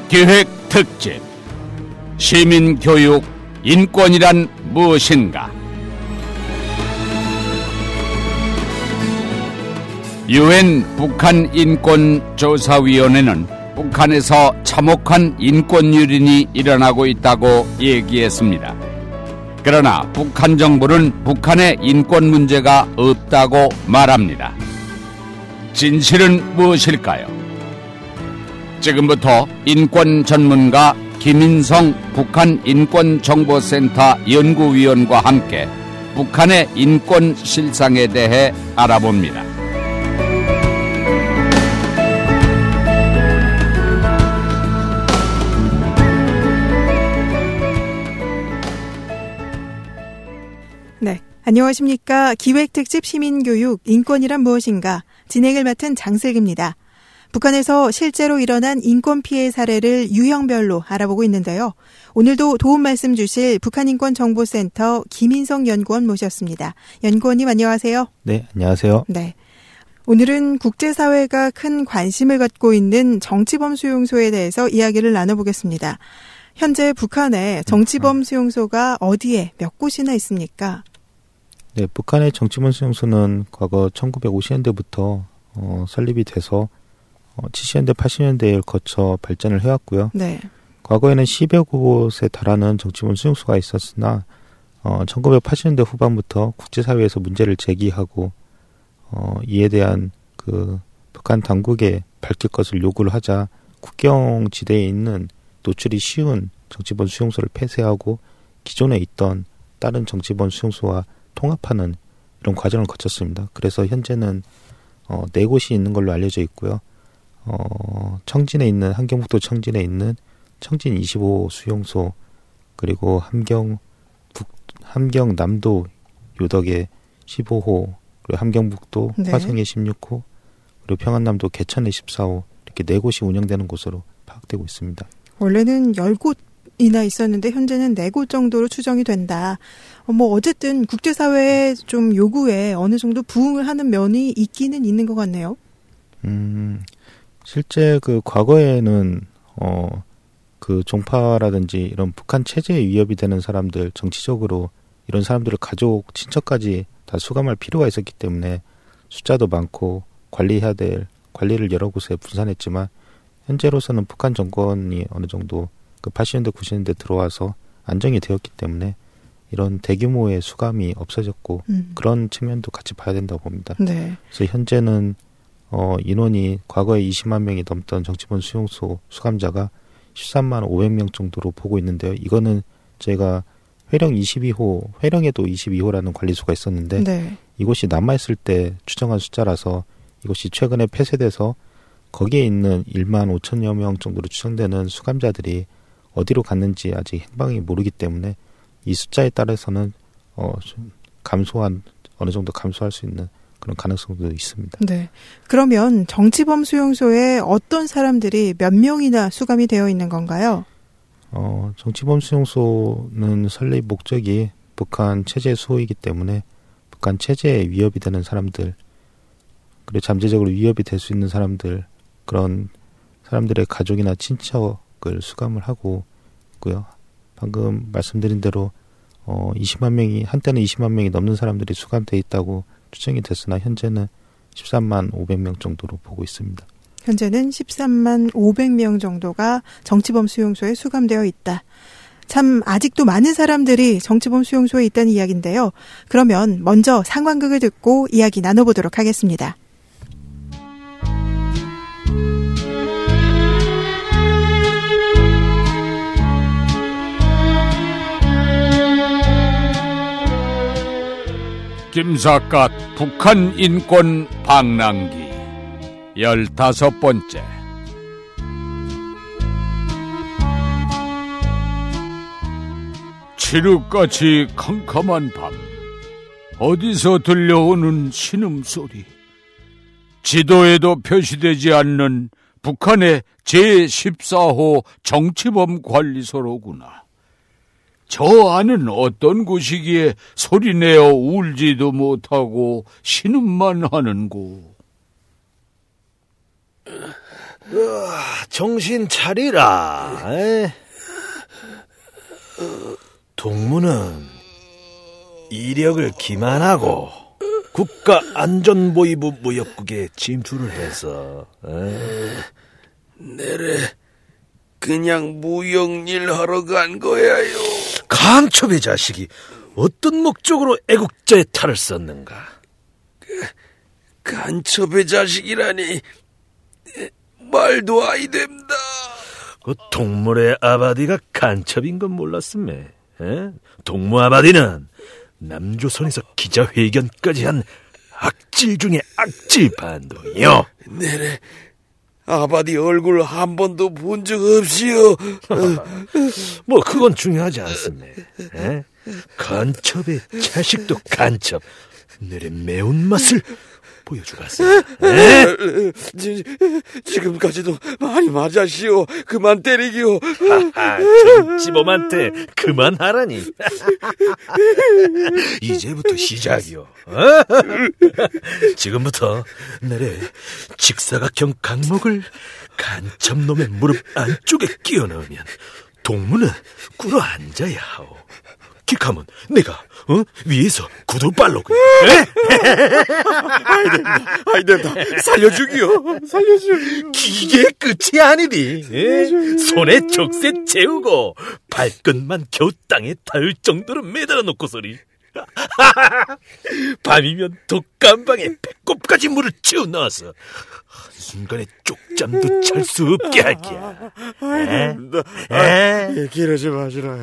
기획 특집 시민교육 인권이란 무엇인가? 유엔 북한인권조사위원회는 북한에서 참혹한 인권유린이 일어나고 있다고 얘기했습니다. 그러나 북한 정부는 북한의 인권 문제가 없다고 말합니다. 진실은 무엇일까요? 지금부터 인권 전문가 김인성 북한인권정보센터 연구위원과 함께 북한의 인권 실상에 대해 알아봅니다. 네, 안녕하십니까. 기획특집 시민교육 인권이란 무엇인가 진행을 맡은 장슬기입니다. 북한에서 실제로 일어난 인권 피해 사례를 유형별로 알아보고 있는데요. 오늘도 도움 말씀 주실 북한인권정보센터 김인성 연구원 모셨습니다. 연구원님 안녕하세요. 네, 안녕하세요. 네, 오늘은 국제사회가 큰 관심을 갖고 있는 정치범 수용소에 대해서 이야기를 나눠보겠습니다. 현재 북한에 정치범 수용소가 어디에 몇 곳이나 있습니까? 네, 북한의 정치범 수용소는 과거 1950년대부터 설립이 돼서 70년대, 80년대를 거쳐 발전을 해왔고요. 네. 과거에는 10여 곳에 달하는 정치범 수용소가 있었으나 1980년대 후반부터 국제사회에서 문제를 제기하고 이에 대한 그 북한 당국에 밝힐 것을 요구를 하자 국경 지대에 있는 노출이 쉬운 정치범 수용소를 폐쇄하고 기존에 있던 다른 정치범 수용소와 통합하는 이런 과정을 거쳤습니다. 그래서 현재는 4곳이 있는 걸로 알려져 있고요. 청진에 있는 함경북도 청진에 있는 청진 25 수용소, 그리고 함경남도 요덕에 15호, 그리고 함경북도 네. 화성에 16호, 그리고 평안남도 개천에 14호, 이렇게 4곳이 운영되는 곳으로 파악되고 있습니다. 원래는 10곳이나 있었는데 현재는 4곳 정도로 추정이 된다. 어쨌든 국제사회의 좀 요구에 어느 정도 부응을 하는 면이 있기는 있는 것 같네요. 실제 그 과거에는 그 종파라든지 이런 북한 체제에 위협이 되는 사람들, 정치적으로 이런 사람들을 가족, 친척까지 다 수감할 필요가 있었기 때문에 숫자도 많고 관리해야 될 관리를 여러 곳에 분산했지만 현재로서는 북한 정권이 어느 정도 그 80년대, 90년대 들어와서 안정이 되었기 때문에 이런 대규모의 수감이 없어졌고 그런 측면도 같이 봐야 된다고 봅니다. 네. 그래서 현재는 인원이 과거에 20만 명이 넘던 정치범 수용소 수감자가 13만 500명 정도로 보고 있는데요. 이거는 저희가 회령에도 22호라는 관리소가 있었는데 네. 이곳이 남아있을 때 추정한 숫자라서 이곳이 최근에 폐쇄돼서 거기에 있는 1만 5천여 명 정도로 추정되는 수감자들이 어디로 갔는지 아직 행방이 모르기 때문에 이 숫자에 따라서는 어느 정도 감소할 수 있는 그런 가능성도 있습니다. 네. 그러면 정치범 수용소에 어떤 사람들이 몇 명이나 수감이 되어 있는 건가요? 정치범 수용소는 설립 목적이 북한 체제 수호이기 때문에 북한 체제에 위협이 되는 사람들, 그리고 잠재적으로 위협이 될 수 있는 사람들, 그런 사람들의 가족이나 친척을 수감을 하고 있고요. 방금 말씀드린 대로 20만 명이, 한때는 20만 명이 넘는 사람들이 수감돼 있다고 추정이 됐으나 현재는 13만 500명 정도로 보고 있습니다. 현재는 13만 500명 정도가 정치범 수용소에 수감되어 있다. 참 아직도 많은 사람들이 정치범 수용소에 있다는 이야기인데요. 그러면 먼저 상황극을 듣고 이야기 나눠보도록 하겠습니다. 김삿갓 북한 인권 방랑기 15번째. 칠흑같이 캄캄한 밤, 어디서 들려오는 신음소리. 지도에도 표시되지 않는 북한의 제14호 정치범 관리소로구나. 저 안은 어떤 곳이기에 소리내어 울지도 못하고 신음만 하는고. 정신 차리라. 동무는 이력을 기만하고 국가안전보위부 무역국에 진출을 해서 내래 그냥 무역일 하러 간 거야요. 간첩의 자식이 어떤 목적으로 애국자의 탈을 썼는가? 간첩의 자식이라니 말도 아이 됩니다. 그 동물의 아바디가 간첩인 건 몰랐음에. 동무 아바디는 남조선에서 기자회견까지 한 악질 중에 악질 반도요. 내래 아바디 얼굴 한 번도 본 적 없이요. 뭐 그건 중요하지 않습니다. 간첩의 자식도 간첩. 내래 매운맛을 보여주겠어. 지금까지도 많이 맞았시오. 그만 때리기요. 정치범한테 그만하라니. 이제부터 시작이요. 지금부터 내래 직사각형 강목을 간첩놈의 무릎 안쪽에 끼워 넣으면 동무는 꿇어 앉아야 하오. 기카면 내가 위에서 구두발로 아이 된다. 살려주기요. 기계 끝이 아니니. 손에 족쇄 채우고 발끝만 겨우 땅에 닿을 정도로 매달아 놓고서니 밤이면 독감방에 배꼽까지 물을 치워 넣어서 한순간에 쪽잠도 잘 수 없게 할게야. 그러지 마시라요.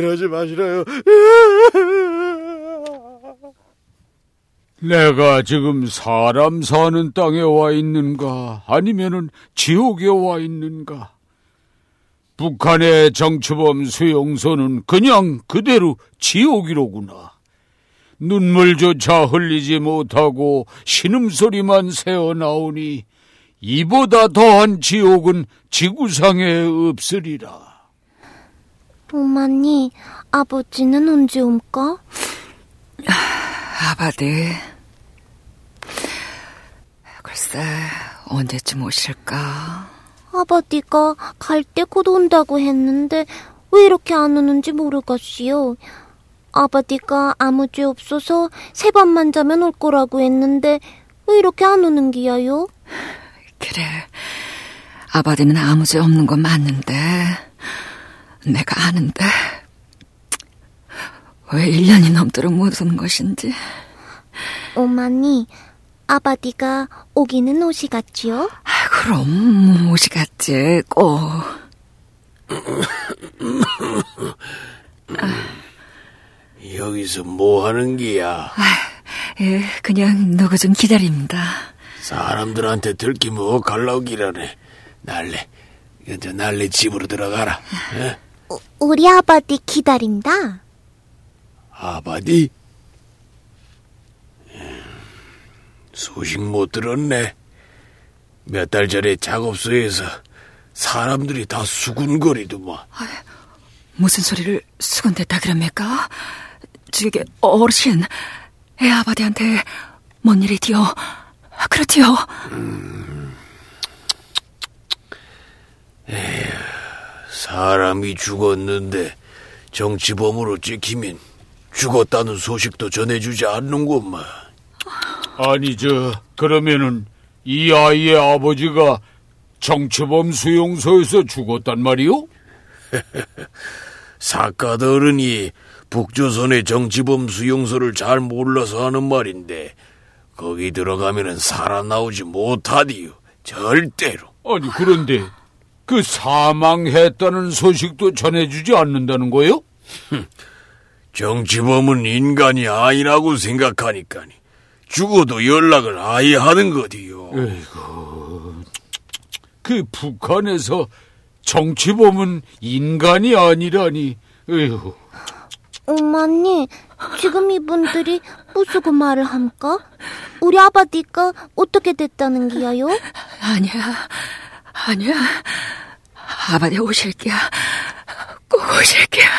내가 지금 사람 사는 땅에 와 있는가 아니면은 지옥에 와 있는가? 북한의 정치범 수용소는 그냥 그대로 지옥이로구나. 눈물조차 흘리지 못하고 신음소리만 새어나오니 이보다 더한 지옥은 지구상에 없으리라. 어머니, 아버지는 언제 올까? 아바디, 글쎄 언제쯤 오실까? 아버지가 갈 때 곧 온다고 했는데 왜 이렇게 안 오는지 모르겠시요. 아버지가 아무 죄 없어서 3밤만 자면 올 거라고 했는데 왜 이렇게 안 오는 기야요? 그래, 아바디는 아무 죄 없는 건 맞는데 내가 아는데 왜 1년이 넘도록 못 오는 것인지. 어머니, 아바디가 오기는 오시겠지요? 그럼 오시겠지, 꼭. 여기서 뭐 하는 기야? 그냥 누구 좀 기다립니다. 사람들한테 들키면 억할라기라네. 날래 집으로 들어가라. 우리 아바디 기다린다. 아바디? 소식 못 들었네. 몇 달 전에 작업소에서 사람들이 다 수군거리더만. 무슨 소리를 수군댔다 그럽니까? 저게 어르신, 애 아바디한테 뭔 일이디요? 그렇지요? 에휴, 사람이 죽었는데 정치범으로 찍히면 죽었다는 소식도 전해주지 않는구만. 아니 그러면은 이 아이의 아버지가 정치범 수용소에서 죽었단 말이오? 사카드 어른이 북조선의 정치범 수용소를 잘 몰라서 하는 말인데 거기 들어가면은 살아나오지 못하디요. 절대로. 아니 그런데 그 사망했다는 소식도 전해주지 않는다는 거예요? 정치범은 인간이 아니라고 생각하니까니 죽어도 연락을 아예 하는 거디요. 에이구, 그 북한에서 정치범은 인간이 아니라니. 에휴. 어머니, 지금 이분들이 무슨 말을 함까? 우리 아바디가 어떻게 됐다는 기야요? 아니야. 아바디 오실게야. 꼭 오실게야.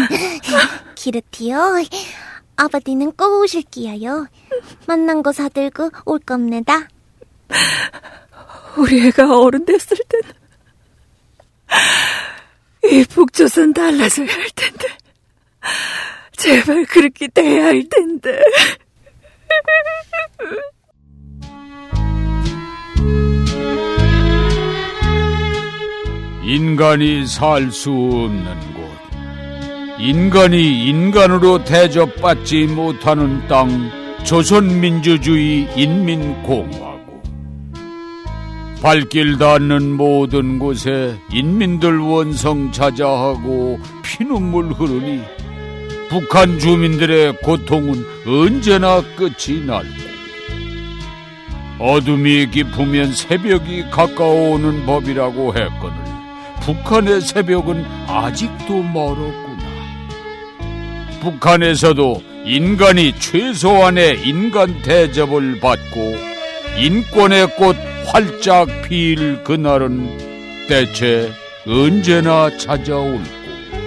기르티요. 아바디는 꼭 오실 기야요. 만난 거 사들고 올 겁니다. 우리 애가 어른 됐을 때는 이 북조선 달라져야 할 텐데, 제발 그렇게 돼야 할 텐데. 인간이 살 수 없는 곳, 인간이 인간으로 대접받지 못하는 땅, 조선민주주의 인민공화국. 발길 닿는 모든 곳에 인민들 원성 자자하고 피눈물 흐르니 북한 주민들의 고통은 언제나 끝이 날고, 어둠이 깊으면 새벽이 가까워오는 법이라고 했거늘 북한의 새벽은 아직도 멀었구나. 북한에서도 인간이 최소한의 인간 대접을 받고 인권의 꽃 활짝 피일 그날은 대체 언제나 찾아올까?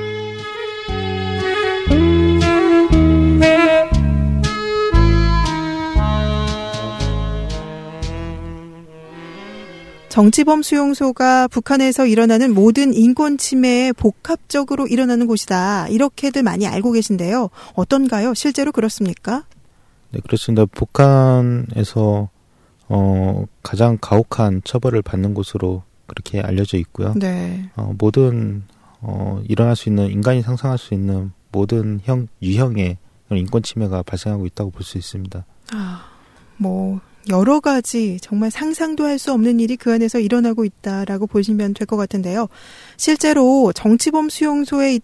정치범 수용소가 북한에서 일어나는 모든 인권 침해에 복합적으로 일어나는 곳이다. 이렇게들 많이 알고 계신데요. 어떤가요? 실제로 그렇습니까? 네, 그렇습니다. 북한에서 가장 가혹한 처벌을 받는 곳으로 그렇게 알려져 있고요. 네. 모든 일어날 수 있는, 인간이 상상할 수 있는 모든 유형의 인권 침해가 발생하고 있다고 볼 수 있습니다. 여러 가지 정말 상상도 할 수 없는 일이 그 안에서 일어나고 있다라고 보시면 될 것 같은데요. 실제로 정치범 수용소에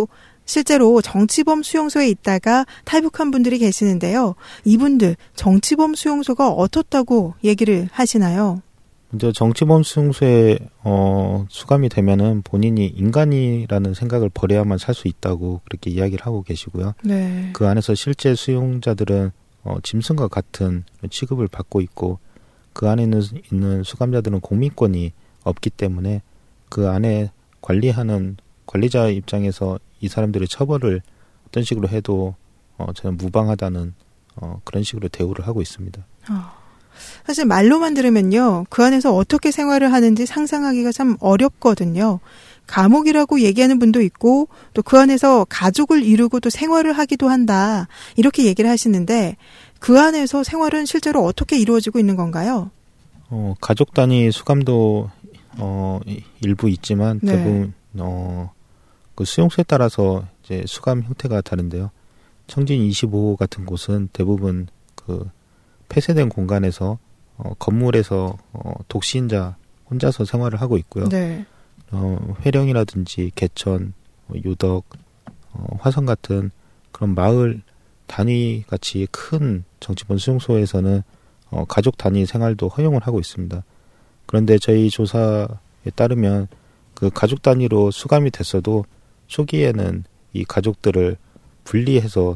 있다가 탈북한 분들이 계시는데요. 이분들 정치범 수용소가 어떻다고 얘기를 하시나요? 먼저 정치범 수용소에 수감이 되면은 본인이 인간이라는 생각을 버려야만 살 수 있다고 그렇게 이야기를 하고 계시고요. 네. 그 안에서 실제 수용자들은 짐승과 같은 취급을 받고 있고, 그 안에 있는 수감자들은 공민권이 없기 때문에 그 안에 관리하는 관리자 입장에서 이 사람들의 처벌을 어떤 식으로 해도 저는 무방하다는 그런 식으로 대우를 하고 있습니다. 사실 말로만 들으면요, 그 안에서 어떻게 생활을 하는지 상상하기가 참 어렵거든요. 감옥이라고 얘기하는 분도 있고, 또 그 안에서 가족을 이루고 또 생활을 하기도 한다, 이렇게 얘기를 하시는데, 그 안에서 생활은 실제로 어떻게 이루어지고 있는 건가요? 가족 단위 수감도 일부 있지만 네. 대부분 그 수용소에 따라서 이제 수감 형태가 다른데요. 청진 25호 같은 곳은 대부분 그 폐쇄된 공간에서 건물에서 독신자 혼자서 생활을 하고 있고요. 네. 회령이라든지 개천, 유덕, 화성 같은 그런 마을 단위 같이 큰 정치범 수용소에서는 가족 단위 생활도 허용을 하고 있습니다. 그런데 저희 조사에 따르면 그 가족 단위로 수감이 됐어도 초기에는 이 가족들을 분리해서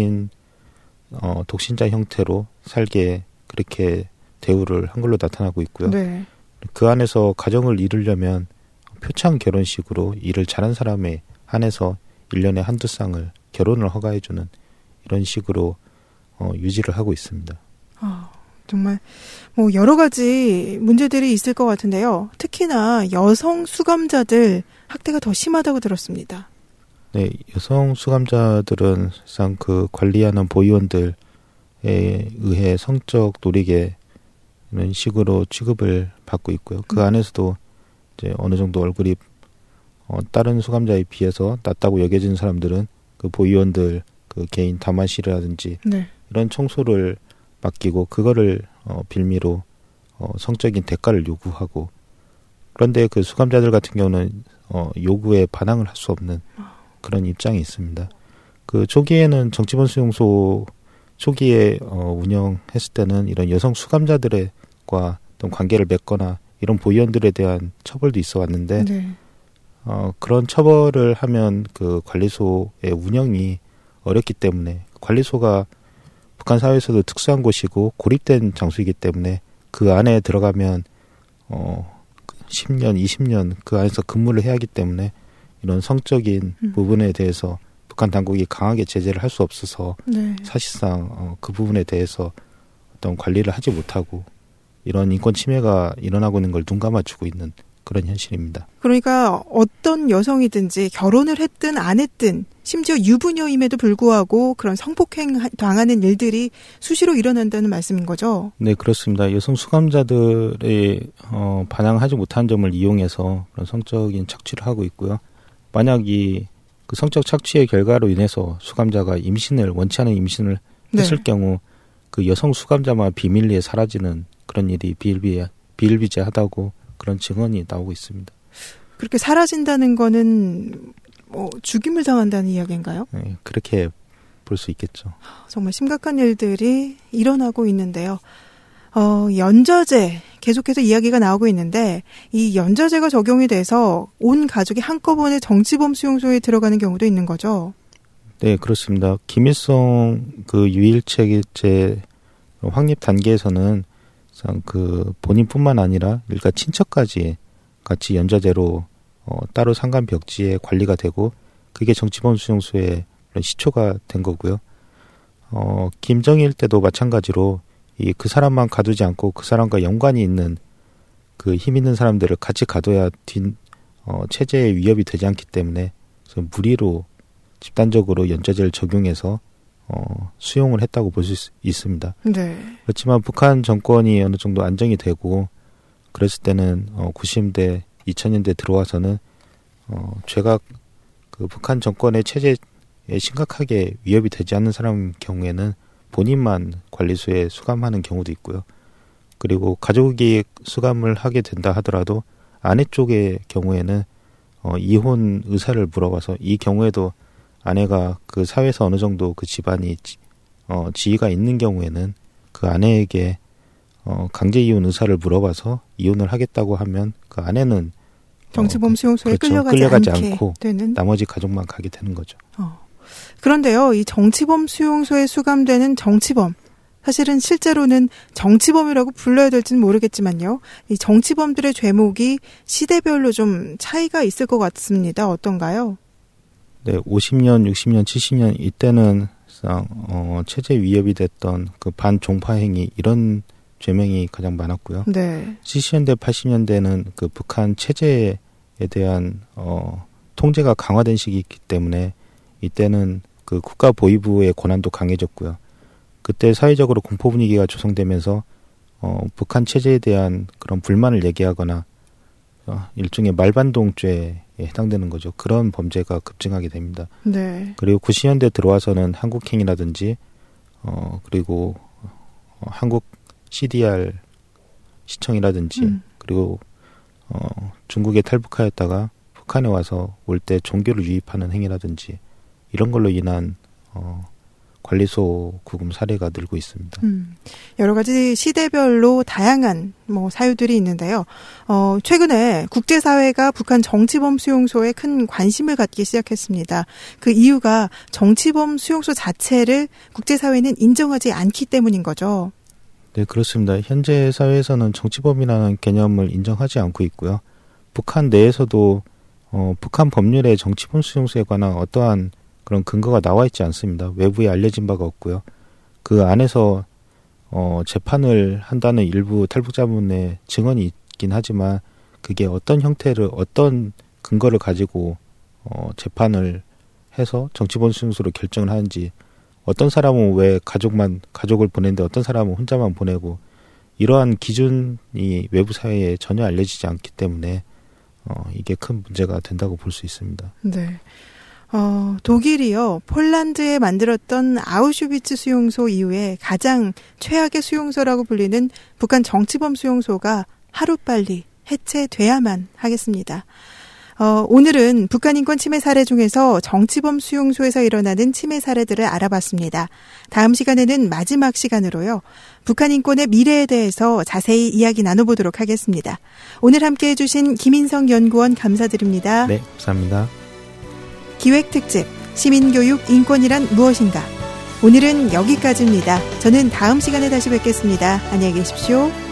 독신자 형태로 살게 그렇게 대우를 한 걸로 나타나고 있고요. 네. 그 안에서 가정을 이루려면 표창 결혼식으로 일을 잘한 사람에 한해서 1년에 한두 쌍을 결혼을 허가해주는 이런 식으로 유지를 하고 있습니다. 정말 여러 가지 문제들이 있을 것 같은데요. 특히나 여성 수감자들 학대가 더 심하다고 들었습니다. 네, 여성 수감자들은 사실상 그 관리하는 보위원들에 의해 성적 놀이개 이런 식으로 취급을 받고 있고요. 그 안에서도 이제 어느 정도 얼굴이 다른 수감자에 비해서 낮다고 여겨지는 사람들은 그 보위원들 그 개인 담화실이라든지 네. 이런 청소를 맡기고 그거를 빌미로 성적인 대가를 요구하고, 그런데 그 수감자들 같은 경우는 요구에 반항을 할 수 없는 그런 입장이 있습니다. 그 초기에는 정치범 수용소 초기에 운영했을 때는 이런 여성 수감자들과 어떤 관계를 맺거나 이런 보위원들에 대한 처벌도 있어 왔는데 네. 그런 처벌을 하면 그 관리소의 운영이 어렵기 때문에, 관리소가 북한 사회에서도 특수한 곳이고 고립된 장소이기 때문에 그 안에 들어가면 10년, 20년 그 안에서 근무를 해야 하기 때문에 이런 성적인 부분에 대해서 북한 당국이 강하게 제재를 할 수 없어서 네. 사실상 그 부분에 대해서 어떤 관리를 하지 못하고 이런 인권 침해가 일어나고 있는 걸 눈 감아주고 있는 그런 현실입니다. 그러니까 어떤 여성이든지 결혼을 했든 안 했든 심지어 유부녀임에도 불구하고 그런 성폭행 당하는 일들이 수시로 일어난다는 말씀인 거죠? 네, 그렇습니다. 여성 수감자들의 반항하지 못한 점을 이용해서 그런 성적인 착취를 하고 있고요. 만약 그 성적 착취의 결과로 인해서 수감자가 원치 않은 임신을 했을 네. 경우 그 여성 수감자만 비밀리에 사라지는 그런 일이 비일비재하다고 그런 증언이 나오고 있습니다. 그렇게 사라진다는 거는 죽임을 당한다는 이야기인가요? 네, 그렇게 볼 수 있겠죠. 정말 심각한 일들이 일어나고 있는데요. 연좌제 계속해서 이야기가 나오고 있는데 이 연좌제가 적용이 돼서 온 가족이 한꺼번에 정치범 수용소에 들어가는 경우도 있는 거죠. 네, 그렇습니다. 김일성 그 유일체제 확립 단계에서는 그 본인뿐만 아니라 일가 친척까지 같이 연좌제로 따로 상간 벽지에 관리가 되고 그게 정치범 수용소의 시초가 된 거고요. 김정일 때도 마찬가지로 그 사람만 가두지 않고 그 사람과 연관이 있는 그 힘 있는 사람들을 같이 가둬야 체제에 위협이 되지 않기 때문에 무리로 집단적으로 연좌제를 적용해서 수용을 했다고 볼 수 있습니다. 네. 그렇지만 북한 정권이 어느 정도 안정이 되고 그랬을 때는 90년대, 2000년대 들어와서는 죄가 그 북한 정권의 체제에 심각하게 위협이 되지 않는 사람 경우에는 본인만 관리소에 수감하는 경우도 있고요. 그리고 가족이 수감을 하게 된다 하더라도 아내 쪽의 경우에는 이혼 의사를 물어봐서 이 경우에도 아내가 그 사회에서 어느 정도 그 집안이 지위가 있는 경우에는 그 아내에게 강제 이혼 의사를 물어봐서 이혼을 하겠다고 하면 그 아내는 정치범 수용소에 그렇죠. 끌려가지 않고 되는 나머지 가족만 가게 되는 거죠. 그런데요, 이 정치범 수용소에 수감되는 정치범, 사실은 실제로는 정치범이라고 불러야 될지는 모르겠지만요. 이 정치범들의 죄목이 시대별로 좀 차이가 있을 것 같습니다. 어떤가요? 네, 50년, 60년, 70년 이때는 체제 위협이 됐던 그 반종파 행위 이런 죄명이 가장 많았고요. 네. 70년대, 80년대는 그 북한 체제에 대한 통제가 강화된 시기이기 때문에 이때는 그 국가 보위부의 권한도 강해졌고요. 그때 사회적으로 공포 분위기가 조성되면서 북한 체제에 대한 그런 불만을 얘기하거나 일종의 말반동죄에 해당되는 거죠. 그런 범죄가 급증하게 됩니다. 네. 그리고 90년대 들어와서는 한국행이라든지 그리고 한국 CDR 시청이라든지 그리고 중국에 탈북하였다가 북한에 와서 올 때 종교를 유입하는 행위라든지 이런 걸로 인한 관리소 구금 사례가 늘고 있습니다. 여러 가지 시대별로 다양한 사유들이 있는데요. 최근에 국제사회가 북한 정치범 수용소에 큰 관심을 갖기 시작했습니다. 그 이유가 정치범 수용소 자체를 국제사회는 인정하지 않기 때문인 거죠. 네, 그렇습니다. 현재 사회에서는 정치범이라는 개념을 인정하지 않고 있고요. 북한 내에서도 북한 법률에 정치범 수용소에 관한 어떠한 그런 근거가 나와 있지 않습니다. 외부에 알려진 바가 없고요. 그 안에서 재판을 한다는 일부 탈북자분의 증언이 있긴 하지만 그게 어떤 형태를 어떤 근거를 가지고 재판을 해서 정치범 수용소로 결정을 하는지 어떤 사람은 왜 가족을 보내는데 어떤 사람은 혼자만 보내고 이러한 기준이 외부 사회에 전혀 알려지지 않기 때문에 이게 큰 문제가 된다고 볼 수 있습니다. 네. 독일이요, 폴란드에 만들었던 아우슈비츠 수용소 이후에 가장 최악의 수용소라고 불리는 북한 정치범 수용소가 하루빨리 해체돼야만 하겠습니다. 오늘은 북한 인권 침해 사례 중에서 정치범 수용소에서 일어나는 침해 사례들을 알아봤습니다. 다음 시간에는 마지막 시간으로요, 북한 인권의 미래에 대해서 자세히 이야기 나눠보도록 하겠습니다. 오늘 함께해 주신 김인성 연구원 감사드립니다. 네, 감사합니다. 기획특집 시민교육 인권이란 무엇인가? 오늘은 여기까지입니다. 저는 다음 시간에 다시 뵙겠습니다. 안녕히 계십시오.